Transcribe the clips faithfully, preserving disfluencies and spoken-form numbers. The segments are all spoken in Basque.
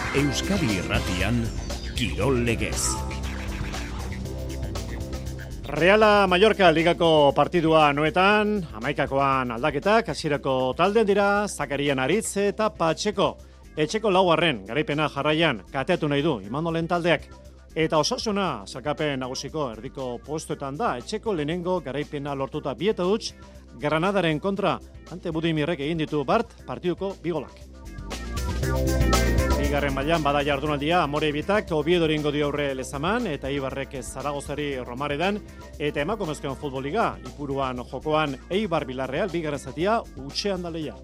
Euskadi Irratian, Kirol Legez. Reala Mallorca ligako partidua noetan, hamaikakoan aldaketak, hasierako talden dira, Zakarian Aritz eta Patxeko. Etxeko laugarren, garaipena jarraian, kateatu nahi du, Imanolen taldeak. Eta Osasuna, sakapen nagusiko erdiko postuetan da, etxeko lehenengo garaipena lortuta bieta dutx, Granadaren kontra, Ante Budimirrek egin ditu Bart, partiduko bigolak. Bigarren mailan bada jardunaldia, Amore Bitak Oviedo egingo dio aurre Lezaman eta Eibarrek Zaragozari Romaredan eta emakumezkoen futboliga Ipuruan jokoan Eibar Villarreal bigarren zatia utxean da leia.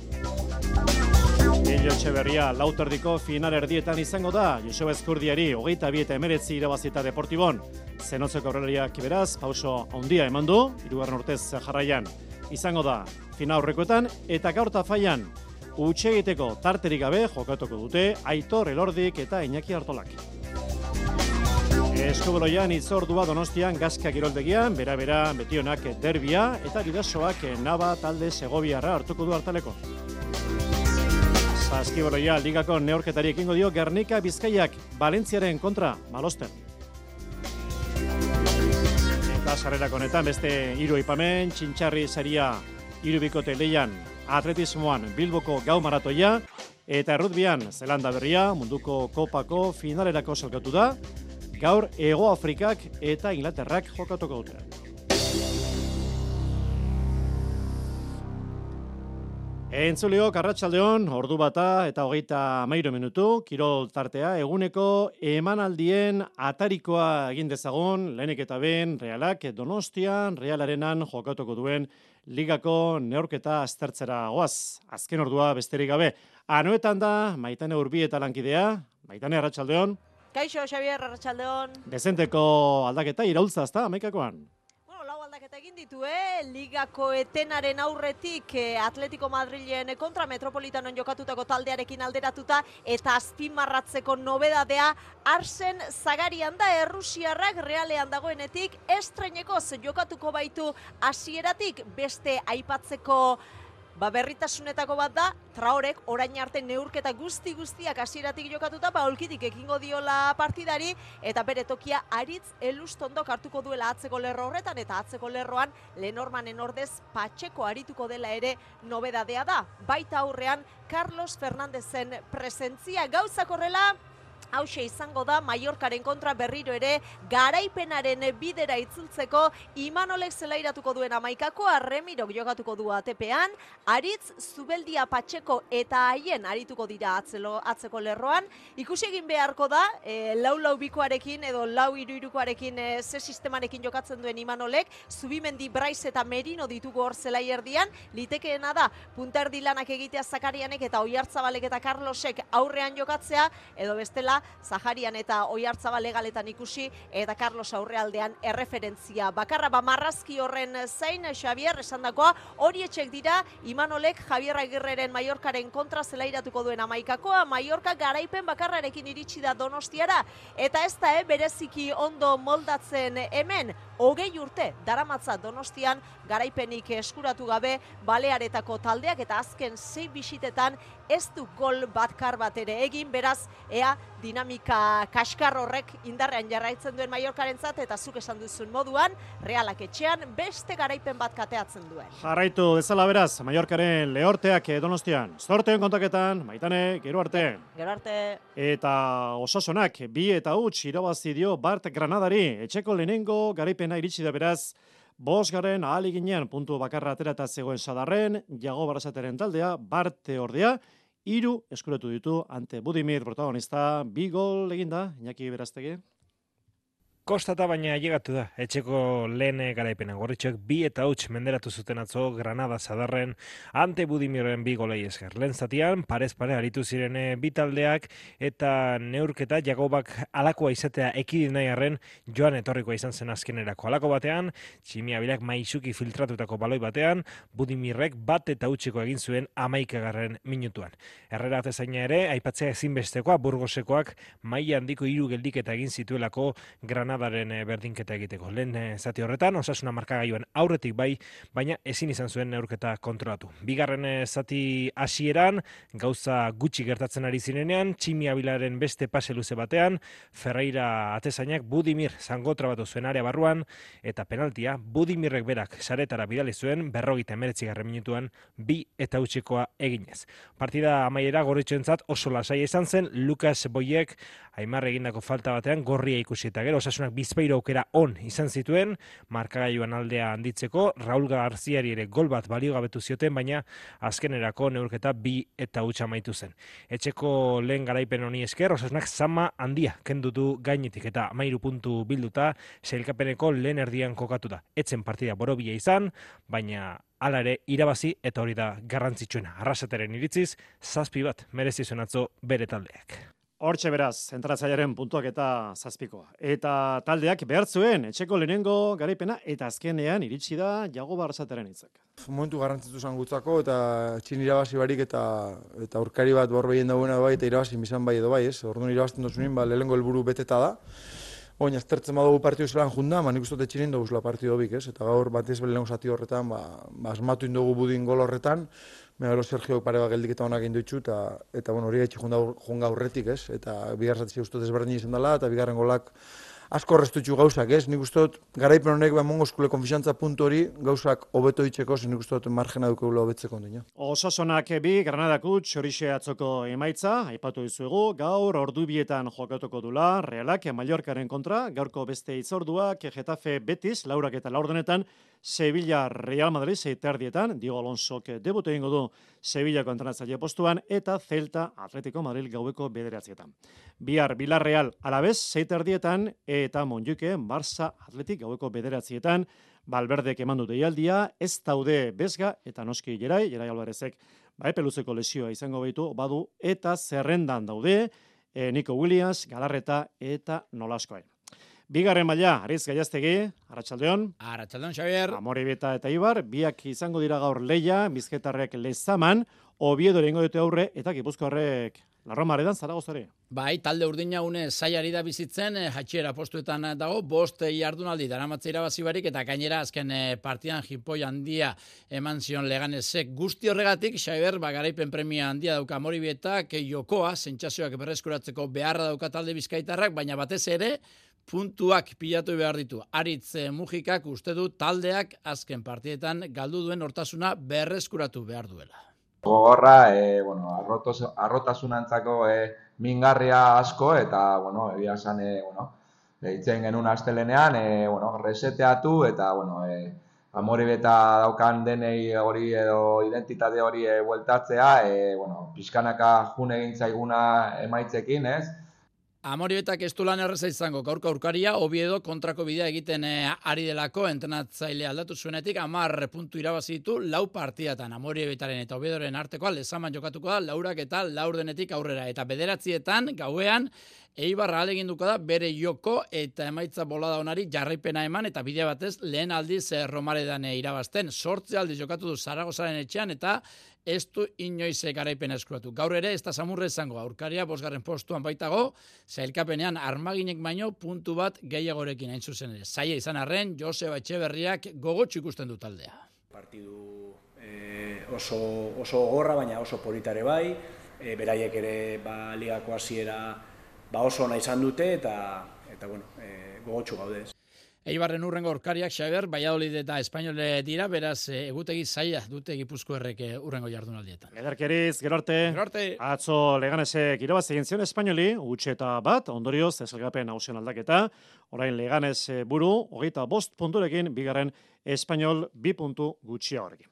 Elio Etxeberria lauterdiko final erdietan izango da, Joseba Ezkurdiari hogeita bi eta emeretzi irabazita Deportibon. Zenotzeko aurrelariak beraz, pauso handia eman du, hirugarren urtez jarraian izango da final aurrekoetan eta gaur tafaian utxe egiteko tarterik gabe jokatuko dute Aitor Elordik eta Iñaki Artolak. Eskubeloian itzordua Donostian Gaska kiroldegian, bera-bera betionak derbia eta bidasoak Naba talde Segoviarra hartuko du hartaleko. Saskibeloia ligako neurketari ekingo dio Gernika Bizkaiak Valentziaren kontra Malosten. Eta sarrerako honetan beste hiru aipamen, Txintxarri saria hiru bikote leian, atletismoan Bilboko gau maratoia eta errutbian Zelanda Berria munduko kopako finalerako salkatu da, gaur Hego Afrikak eta Inglaterrak jokatuko dute. Entzuliok, arratsaldeon, ordu bata eta hogeita hamairu minutu, kirol tartea, eguneko emanaldien atarikoa egin dezagun, lehenik eta ben, Realak Donostian, Realarenan jokatuko duen ligako neurketa aztertzera goaz. Azken ordua besterik gabe. Anoetan da, Maitane Urbi eta lankidea. Maitane, arratsaldeon. Kaixo, Xabier, arratsaldeon. Dezenteko aldaketa iraultza, ezta, hamaikakoan? Aldaketa egin ditu, eh? Ligako etenaren aurretik eh, Atletico Madrilen kontra Metropolitanon jokatutako taldearekin alderatuta eta azpimarratzeko nobedadea Arsen Zagarian da Errusiarrak Realean dagoenetik estrenekoz jokatuko baitu hasieratik beste aipatzeko Ba berritasunetako bat da, Traorek orain arte neurketa guzti guztiak hasieratik jokatuta, ba olkitik ekingo diola partidari, eta bere tokia Aritz Elustondok hartuko duela atzeko lerro horretan, eta atzeko lerroan Lenormanen ordez Patxeko arituko dela ere nobedadea da. Baita aurrean Carlos Fernandezen presentzia gauzak horrela, hauxe izango da Mallorcaren kontra berriro ere garaipenaren bidera itzultzeko Imanolek zelairatuko duen hamaikakoa, Remirok jokatuko du atepean, Aritz, Zubeldia, Patxeko eta haien arituko dira atzelo, atzeko lerroan. Ikusi egin beharko da, e, lau-lau bikoarekin edo lau-iru-irukoarekin e, ze sistemarekin jokatzen duen Imanolek, Zubimendi, Braiz eta Merino ditugu hor zelai erdian, litekeena da, punterdi lanak egitea Zakarianek eta Oiartzabalek eta Carlosek aurrean jokatzea, edo bestela Zaharian eta Oiartzabal egaletan ikusi eta Carlos aurrealdean erreferentzia bakarra. Ba marrazki horren zain, Xabier esandakoa, horietxek dira Imanolek Javier Agirreren Mallorcaren kontra zelairatuko duen hamaikakoa. Mallorca garaipen bakarrarekin iritsi da Donostiara eta ez da eh, bereziki ondo moldatzen hemen, hogei urte daramatza Donostian garaipenik eskuratu gabe Balearetako taldeak eta azken sei bisitetan ez du gol batkar bat ere egin, beraz ea dinamika kaskar horrek indarrean jarraitzen duen Mallorcarentzat eta zuk esan duzun moduan Realak etxean beste garaipen bat kateatzen duen. Jarraitu bezala beraz, Mallorcaren lehorteak Donostian. Zorteen kontaketan, Maitane, gero arte. Gero arte. Eta Osasunak bi eta huts irabazi dio Bart Granadari. Etxeko lehenengo garaipena iritsi da beraz, bosgarren ahaliginean puntu bakarra aterata zegoen Sadarren, Jago Barasateren taldea, Bart ordea, hiru eskuratu ditu Ante Budimir protagonista, bi gol eginda, Iñaki Beraztegi. Kostata baina ailegatu da, etxeko lehen garaipena gorritxoek bi eta huts menderatu zuten atzo Granada Sadarren Ante Budimirren bi golei esker. Lehen zatian, parez pare aritu ziren bi taldeak eta neurketa Jagobak alakoa izatea ekidin nahi arren joan etorrikoa izan zen azkenerako. Alako batean, Tximiabilak maisuki filtratutako baloi batean, Budimirrek bat eta hutseko egin zuen hamaikagarren minutuan. Herrera atezaina ere, aipatzea ezinbestekoa Burgosekoak maila handiko hiru geldiketa egin zituelako Granada Granadaren berdinketa egiteko. Lehen zati horretan, Osasuna markagailuan aurretik bai, baina ezin izan zuen neurketa kontrolatu. Bigarren zati hasieran gauza gutxi gertatzen ari zirenean, Tximi Abilaren beste pase luze batean, Ferreira atezainak Budimir zangotra batu zuen area barruan, eta penaltia Budimirrek berak saretara bidali zuen berrogeita hemeretzigarren minutuan bi eta utxikoa eginez. Partida amaiera gorritxoentzat oso lasaia izan zen, Lukas Boiek Aimar egindako falta batean gorria ikusi eta gero Osasunak bizpahiru aukera on izan zituen, markagailuan aldea handitzeko, Raul Garziari ere gol bat baliogabetu zioten, baina azkenerako neurketa bi eta utxa amaitu zen. Etxeko lehen garaipen honi esker, Osasunak zama handia kendutu gainetik eta hamairu puntu bilduta, sailkapeneko lehen erdian kokatu da. Etzen partida borobila izan, baina hala ere irabazi eta hori da garrantzitsuena. Arrasateren iritziz, zazpi bat merezi zuen atzo bere taldeak. Hortxe beraz, entratzailearen puntuak eta zazpikoa. Eta taldeak behar zuen, etxeko lehenengo garaipena eta azkenean iritsi da Jago Arrasateren hitzak. Momentu garrantzitu zan gutzako eta txin irabazi barik eta eta aurkari bat bor behien dagoena bai eta irabazi bizan bai edo bai, ez? Orduan irabazten dozunin, ba, lehenengo helburu beteta da. Oin, aztertzen badugu partidu zelan junda, ma nik uste txinin duguzula partidu bik, ez? Eta gaur batez lehenengo zati horretan, ba, ba asmatu indugu Budin gol horretan, Megaro Sergio pare bat geldik eta honak indutxu, eta, eta bueno, hori gaitxik junga aurretik, ez? Eta bigar zati uste desberdin izan dela, eta bigarren golak asko horreztutxu gauzak, ez? Nik uste dut, garaipen honek emongo eskule konfixantza puntu hori gauzak hobeto itxeko, zen nik uste dut margena dukegula hobetzeko ondino. Osasunak bi, Granadako txorixe atzoko emaitza, aipatu dizuegu, gaur ordubietan jokatuko dula, Realak Mallorcaren kontra, gaurko beste itzorduak, Getafe Betis, laurak eta laurdenetan, Sevilla Real Madrid zeiterdietan, Diego Alonsok debut egingo du Sevillako entrenatzaile postuan, eta Celta Atletico Madrid gaueko bederatzietan. Bihar Villarreal Alavés zeiterdietan, eta Montjuic Barça Atletik gaueko bederatzietan, Valverdek eman dute deialdia, ez daude Bezga eta noski Gerai, Gerai Alvarezek ba epeluzeko lesioa izango baitu badu, eta zerrendan daude e, Nico Williams, Galarreta eta Nolaskoen. Bigarren maila, Aritz Gaiaztegi, Arratsaldeon. Arratsaldeon, Xavier. Amorebieta eta Ibar, biak izango dira gaur leia, Bizkaitarrek Lezaman, Oviedo egingo dute aurre, eta Gipuzkoarrek Larromaredan Zaragozari. Bai, talde urdina une zaiari da bizitzen, jatxiera postuetan dago, bost jardunaldi daramatze irabazi barik, eta gainera azken partidan jipoi handia eman zion Leganesek. Guzti horregatik, Xavier, ba, garaipen premia handia dauka Amoribietak, jokoa, sentsazioak berreskuratzeko beharra dauka talde Bizkaitarrak, baina batez ere, puntuak pilatu behar ditu. Aritz Mujikak uste du taldeak azken partietan galdu duen hortasuna berreskuratu behar duela. Gogorra, e, bueno, arrotasunantzako e, mingarria asko, eta, bueno, egia esan, e, bueno, eitzen genuen astelenean, e, bueno, reseteatu, eta, bueno, e, Amoribeta daukan denei hori edo identitate hori e, bueltatzea, e, bueno, pixkanaka june egin zaiguna emaitzekin, ez? Amoribietak ez du lan erreza izango, gaurko aurkaria, Oviedo kontrako bidea egiten e, ari delako, entrenatzaile aldatu zuenetik, hamar puntu irabazi ditu, lau partidatan, Amoribietaren eta Oviedoren artekoa, Lezaman jokatuko da, laurak eta laurdenetik aurrera, eta bederatzietan, gauean, Eibarra aleginduko da, bere joko eta emaitza bolada onari jarraipena eman, eta bidea batez, lehen aldiz e, Romaredan e, irabazten, sortze aldiz jokatu du Zaragozaren etxean, eta ez du inoiz garaipen eskuratu. Gaur ere, ez da samurre izango, aurkaria bosgarren postuan baitago, zailkapenean armaginek baino puntu bat gehiagorekin hain zuzen ere. Zaila izan arren, Joseba Etxeberriak gogotxu ikusten du taldea. Partidu eh, oso, oso gorra, baina oso politare bai, e, beraiek ere ba, ligako hasiera ba, oso ona izan dute, eta, eta bueno, e, gogotxu gaudez. Eibarren urrengo aurkariak, Xavier, Valladolid eta Espainole dira, beraz egutegi zaila dute Gipuzkoarrek urrengo jardunaldietan. Ederkeriz, gero arte. Gero arte. Atzo Leganesek irabazi egin zion Espainoli, utxeta bat, ondorioz, ezelgapen hausen aldaketa, orain Leganes buru, hogeita bost punturekin, bigarren Espainol bi puntu gutxia horrekin.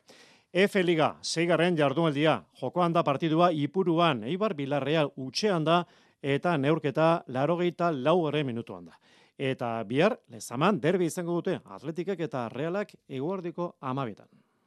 F Liga, seigarren jardunaldia, jokoan da partidua Ipuruan, Eibar Villarreal utxean da, eta neurketa laurogeita laugarren minutuan da. Eta bihar, Lezaman derbi izango dute Atletikek eta Realak eguerdiko amabitan.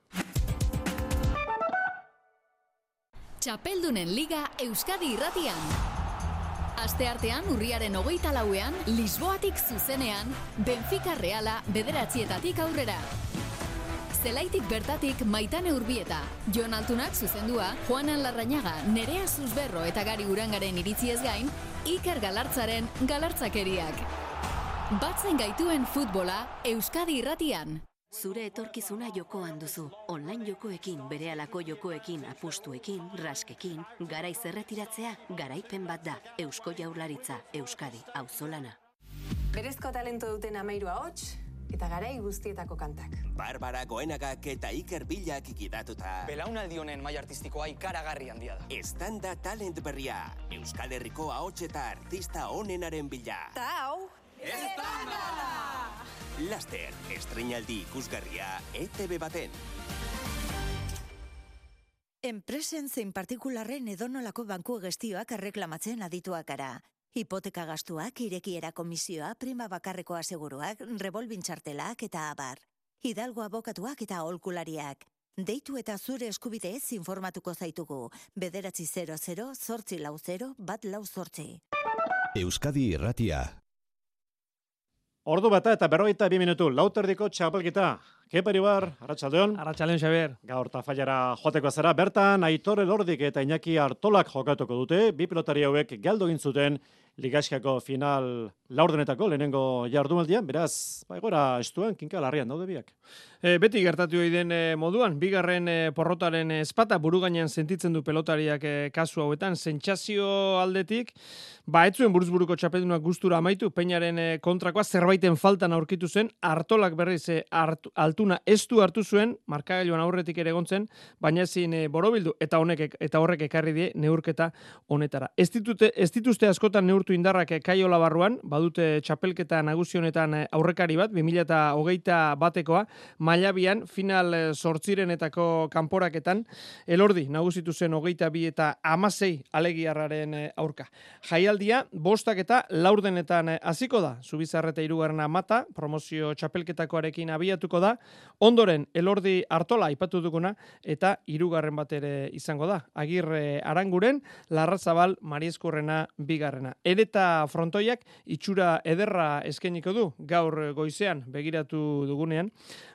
Txapeldunen Liga Euskadi Irratian. Asteartean urriaren hogeita lauean, Lisboatik zuzenean, Benfica Reala bederatzietatik aurrera. Zelaitik bertatik Maitane Urbieta, Jon Altunak zuzendua, Juanan Larrañaga, Nerea Zuzberro eta Gari Urangaren iritziez gain, Iker Galartzaren galartzakeriak. Batzen gaituen futbola Euskadi Irratian. Zure etorkizuna jokoan duzu. Online jokoekin, berehalako jokoekin, apustuekin, raskekin, garaiz erretiratzea, garaipen bat da. Eusko Jaurlaritza, Euskadi, auzolana. Berezko talento duten hamahiru ahots eta garai guztietako kantak. Barbara Goenagak eta Iker Bilak ikidatuta. Belaunaldi honen maila artistikoa ikaragarri handia da. Estanda talent berria. Euskal Herriko ahots eta artista onenaren bila. Ta hau, Estanda! Laster, estreinaldi ikusgarria E T B baten. Enpresen zein partikularren edonolako banku gestioak erreklamatzen adituak gara. Hipoteka gastuak, irekiera komisioa, prima bakarreko aseguruak, revolbintxartelak eta abar. Hidalgo abokatuak eta aholkulariak. Deitu eta zure eskubideez informatuko zaitugu. Bederatzi zero zero, zortzi lau zero, bat lau zortzi. Euskadi Irratia. Ordu bata eta berrogeita bi minutu, lauterdiko txapelketa. Kepa Iribar, Arratsaldeon. Arratsaldeon, Xabier. Gaur Tafallara joateko zara, bertan Aitor Elordik eta Iñaki Artolak jokatuko dute, bi pilotari hauek galdu egin zuten Ligaskako final laurdenetako lehenengo jardunaldian, beraz, ba, egoera estuan, kinka larrian daude biak. E, beti gertatu den e, moduan, bigarren e, porrotaren espata buru gainean sentitzen du pelotariak e, kasu hauetan, sentsazio aldetik, ba, etzuen buruzburuko txapeldunak gustura amaitu, Peñaren e, kontrakoa zerbaiten faltan aurkitu zen, Artolak berriz e, hartu, altuna estu hartu zuen, markagailuan aurretik ere egontzen, baina ezin e, borobildu, eta honek eta horrek ekarri die neurketa honetara. Ez ditute, ez dituzte askotan neurtu indarrak e, Kaiola barruan, badute txapelketa nagusi honetan e, aurrekari bat, bi mila hogeita batekoa, mailabian final zortzirenetako kanporaketan, Elordi nagusitu zen hogeita bi eta hamasei alegiarraren aurka. Jaialdia, bostak eta laurdenetan hasiko da, Zubizarreta hirugarrena mata, promozio txapelketakoarekin abiatuko da, ondoren Elordi Artola aipatu duguna, eta hirugarren bat ere izango da. Agirre Aranguren, Larrazabal, Marieskurrena bigarrena. Ereta frontoiak itxura ederra eskainiko du, gaur goizean begiratu dugunean,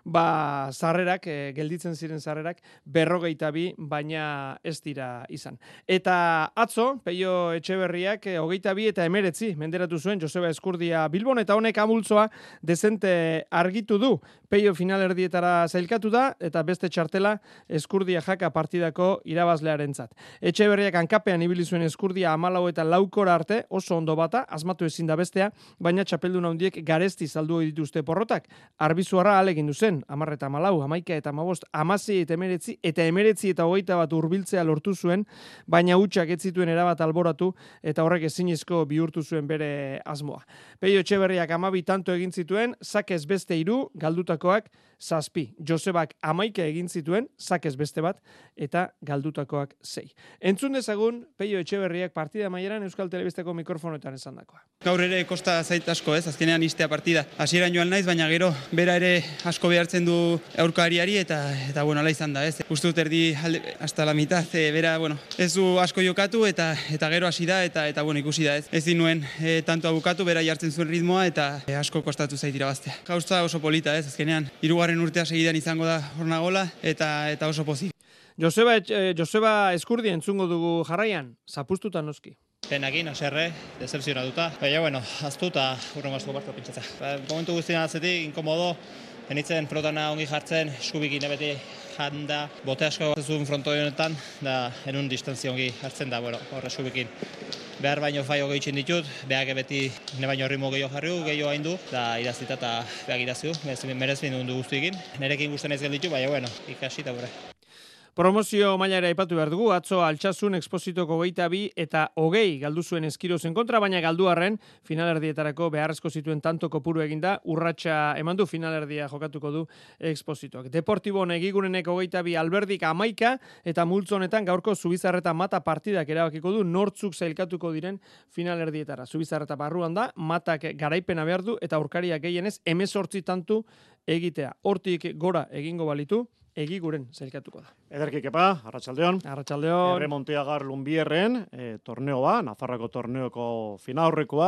ba sarrerak, e, gelditzen ziren sarrerak, berrogeita bi, baina ez dira izan. Eta atzo, Peio Etxeberriak, e, hogeita bi eta emeretzi, menderatu zuen Joseba Eskurdia Bilbon, eta honek amultzoa dezente argitu du. Peio finalerdietara zailkatu da, eta beste txartela Eskurdia jaka partidako irabazlearentzat. Etxeberriak hankapean ibili zuen Eskurdia hamalau eta laukora arte, oso ondo bata, asmatu ezin da bestea, baina txapeldun handiek garesti saldu dituzte porrotak. Arbizuarra alegin duzen, hamar eta hamalau, hamaika eta hamabost, hamasei eta emeretzi, eta emeretzi eta hogeita bat hurbiltzea lortu zuen, baina hutsak ez zituen erabat alboratu, eta horrek ezinezko bihurtu zuen bere asmoa. Peio Etxeberriak hamabi tanto egin zituen, sakez beste hiru, galdutakoak zazpi. Josebak hamaika egin zituen, sakez beste bat, eta galdutakoak sei. Entzun dezagun, Peio Etxeberriak partida maieran Euskal Telebistako mikrofonoetan esandakoa. Gaur ere kosta zait asko, ez, azkenean istea partida. Hasieran joan naiz, baina gero bera ere asko behartzen du aurkariari eta eta bueno, ala izan da, ez. Uste dut erdi alde, hasta la mitad, e, bera, bueno, ez du asko jokatu eta eta gero hasi da eta eta bueno, ikusi da, ez. Ez dinuen e, tanto abukatu, bera jartzen zuen ritmoa eta e, asko kostatu zait irabaztea. Gauza oso polita, ez, azkenean hirugarren urtea segidan izango da Hornagola eta eta oso pozik. Joseba, eh, Joseba Eskurdi entzungo dugu jarraian, zapustuta noski. Penakin, aserre, decepzionatuta. Baina, bueno, aztu eta urrengo asko partu pintzatza. Ba, momentu guztien atzetik, inkomodo, enitzen pelotana ongi jartzen, eskubikin ebeti janda, bote asko zuen frontoi honetan, da enun distantzia ongi hartzen da, bueno, horre eskubikin. Behar baino faio gehitzen ditut, behak beti ne baino ritmo gehiago jarriu, gehiago hain du, da idazita eta behak idaziu, merezbin du guztuekin. Nerekin guztien ez gelditu, baina, bueno, ikasi eta bure. Promozio mailara aipatu behar dugu, atzo Altsasun Expositoko hogeita bi eta hogei galdu zuen Eskirozen kontra, baina galduarren finalerdietarako beharrezko zituen tanto kopuru eginda, urratsa eman du finalerdia jokatuko du Expositoak. Deportibon egigurenek hogeita bi Alberdik hamaika eta multzo honetan gaurko Zubizarreta mata partidak erabakiko du nortzuk zailkatuko diren finalerdietara. Zubizarreta barruan da, matak garaipena behar du eta aurkariak gehienez hemezortzi tantu egitea. Hortik gora egingo balitu, egiguren zailkatuko da. Ederki Kepa, Arratsaldeon. Arratsaldeon. Erremonteagar Lunbierren, e, torneoa, Nafarroko torneoko finaurrekoa,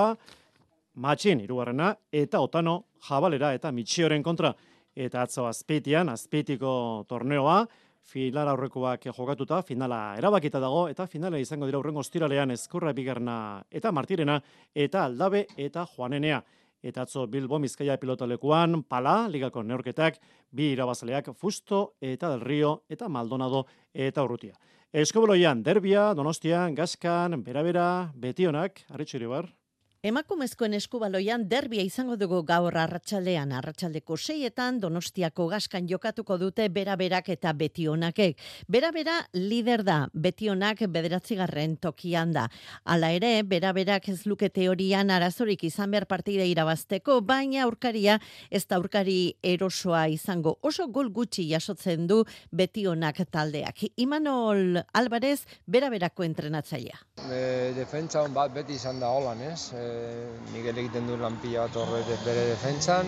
matxin hirugarrena eta Otano Jabalera eta Mitxioren kontra. Eta atzo Azpeitian, Azpeitiko torneoa, final aurrekoak jokatuta, finala erabakita dago, eta finala izango dira urrengo ostiralean Ezkurra bigarrena eta Martirena, eta Aldabe eta Juanenea. eta atzo Bilbo Bizkaia pilotalekuan pala, ligako neurketak, bi irabazleak Fusto eta Del Rio eta Maldonado eta Urrutia. Eskoboloian derbia, Donostian, Gaskan, Bera-Bera, Betionak, Arritxu Iribar. Emakumezkoen eskubaloian derbia izango dugu gaur arratsaldean, arratsaldeko seietan Donostiako Gaskan jokatuko dute Bera-Berak eta Betionakek. Bera-Bera lider da, Betionak bederatzigarren tokian da. Hala ere, Bera-Berak ez luke teorian arazorik izan behar partida irabazteko, baina aurkaria ez da aurkari erosoa izango. Oso gol gutxi jasotzen du Betionak taldeak. Imanol Alvarez, Bera-Berako entrenatzailea. E, defentsa on bat beti izan da holan, ez? E, Miguel egiten du lan pila bat horre bere defentsan,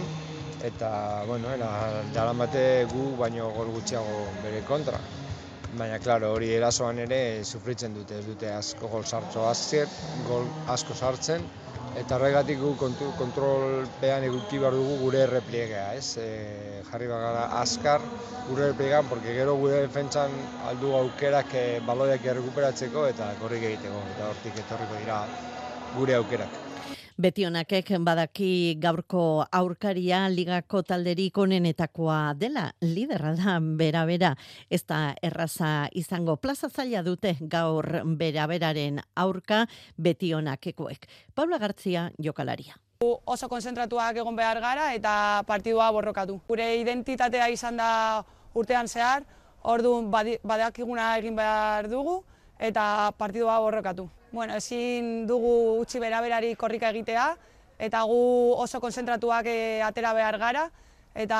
eta, bueno, jalan bate gu baino gol gutxiago bere kontra. Baina, klaro, hori erasoan ere sufritzen dute, ez dute asko gol sartzo azzer, gol asko sartzen, eta horregatik gu kontrolpean eduki behar dugu gure errepliegea, ez? E, jarri bagara azkar gure errepliegan, porque gero gure defentsan aldu aukerak e, baloiak errekuperatzeko eta korrik egiteko, eta hortik etorriko dira gure aukerak. Betionakek badaki gaurko aurkaria ligako talderik onenetakoa dela, liderra da Bera-Bera. Ez da erraza izango, plaza zaila dute gaur Bera-Beraren aurka Betionakekoek. Paula Gartzia, jokalaria. Oso konzentratuak egon behar gara eta partidua borrokatu. Gure identitatea izan da urtean zehar, orduan badakiguna egin behar dugu eta partidua borrokatu. Bueno, ezin dugu utzi Bera-Berari korrika egitea, eta gu oso konzentratuak e, atera behar gara, eta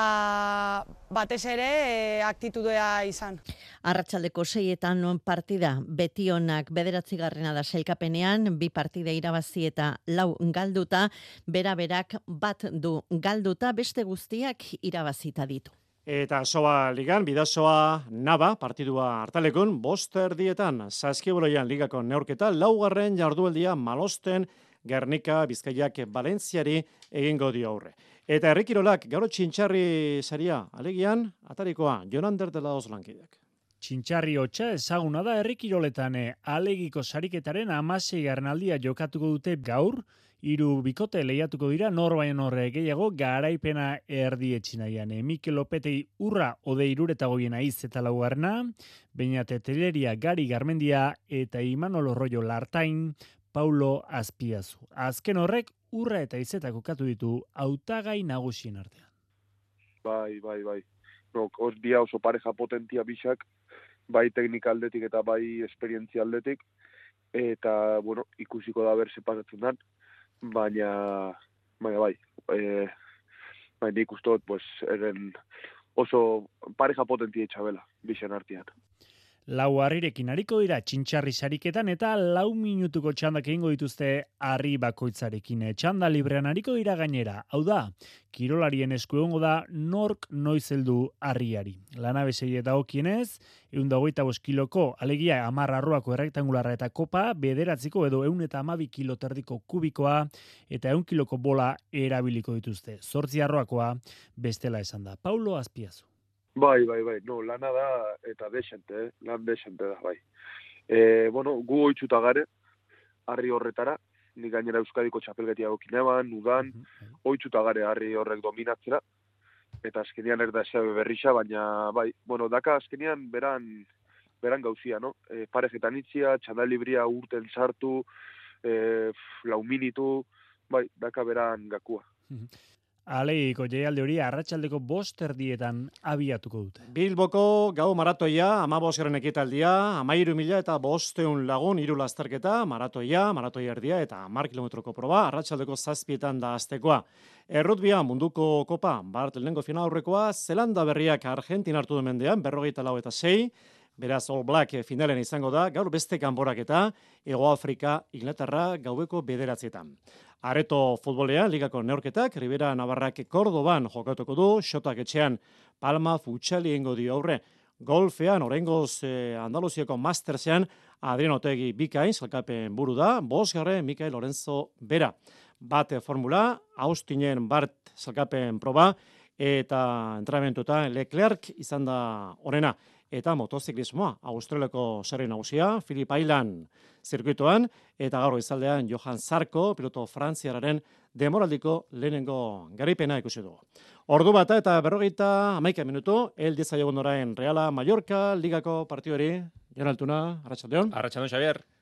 batez ere e, aktitudea izan. Arratsaldeko seietan partida, Betionak bederatzigarrena da sailkapenean, bi partida irabazi eta lau galduta, Bera-Berak bat du galduta, beste guztiak irabazita ditu. Eta soa ligan, bidasoa naba, partidua hartalekun, bost erdietan, Saskiboloian ligako neurketa, laugarren jardueldia Malosten, Gernika, Bizkaiak, Valentziari egingo dio aurre. Eta herrikirolak, gaur txintxarri saria, alegian, atarikoa, Jonander de la Oslankideak. Txintxarri hotxa ezaguna da herrikiroletan alegiko sariketaren hamaseigarren aldia jokatuko dute gaur, hiru bikote lehiatuko dira nor baino norre gehiago garaipena erdietxinaian. Mikel Lopetei urra ode irureta goiena iz eta laugarrena, Beñate Teleria Gari Garmendia eta Imanol Arroyo Lartain, Paulo Azpiazu. Azken horrek urra eta izeta kokatu ditu hautagai nagusien artean. Bai, bai, bai. No, os dia oso pareja potentia bisak, bai teknika aldetik eta bai esperientzia aldetik, eta, bueno, ikusiko da ber pasatzen dan, baina, baina bai, e, bai, nik ustot, pues, eren oso pareja potentia itxabela, bixen artean. Lau harrirekin hariko dira txintxarri sariketan eta lau minutuko txandak egingo dituzte harri bakoitzarekin. Txanda librean hariko dira gainera. Hau da, kirolarien esku egongo da nork noiz heldu harriari. Lanabesei dagokienez, ehun eta hogeita bost kiloko, alegia hamar arroako errektangularra eta kopa, bederatziko edo ehun eta hamabi kilo terdiko kubikoa eta ehun kiloko bola erabiliko dituzte. Zortzi arroakoa bestela esan da. Paulo Azpiazu. Bai, bai, bai, no, lana da eta desente, eh? lan desente da, bai. E, bueno, gu oitzuta gare, harri horretara, nik gainera Euskadiko txapelgetia gokin eban, udan, oitzuta gare harri horrek dominatzera, eta azkenian erda ez berrixa, baina, bai, bueno, daka azkenian beran, beran gauzia, no? E, parejetan itzia, txandal libria urten sartu, e, lau minitu, bai, daka beran gakua. Alegiko jaialde hori arratsaldeko bost erdietan abiatuko dute. Bilboko gau maratoia, amabosgarren ekitaldia, amairu mila eta bosteun lagun hiru lasterketa, maratoia, maratoia erdia eta hamar kilometroko proba, arratsaldeko zazpietan da aztekoa. Errutbia munduko kopa, bart lehenengo final aurrekoa, Zelanda berriak Argentina hartu du mendean, berrogeita lau eta sei, beraz All Black finalen izango da, gaur beste kanporaketa, Hego Afrika, Inglaterra, gaueko bederatzietan. Areto futbolean, ligako neurketak, Ribera Navarrak Kordoban jokatuko du, Xotak etxean Palma Futxali egingo dio aurre. Golfean, oraingoz eh, Andaluziako Mastersean, Adrian Otegi bikain, zelkapen buru da, bosgarre Mikael Lorenzo Bera. Bat formula, Austinen Bart zelkapen proba, eta entrenamentuetan Leclerc izan da onena. eta motoziklismoa. Australiako sari nagusia, Phillip Island zirkuitoan, eta gaur izaldean Johan Zarco, piloto frantziararen demoraldiko lehenengo garaipena ikusi dugu. Ordu bata eta berrogeita hamaika minutu, eldizaiogun orain Reala Mallorca ligako partiduari. Jon Altuna, arratsaldeon. Arratsaldeon, Xavier.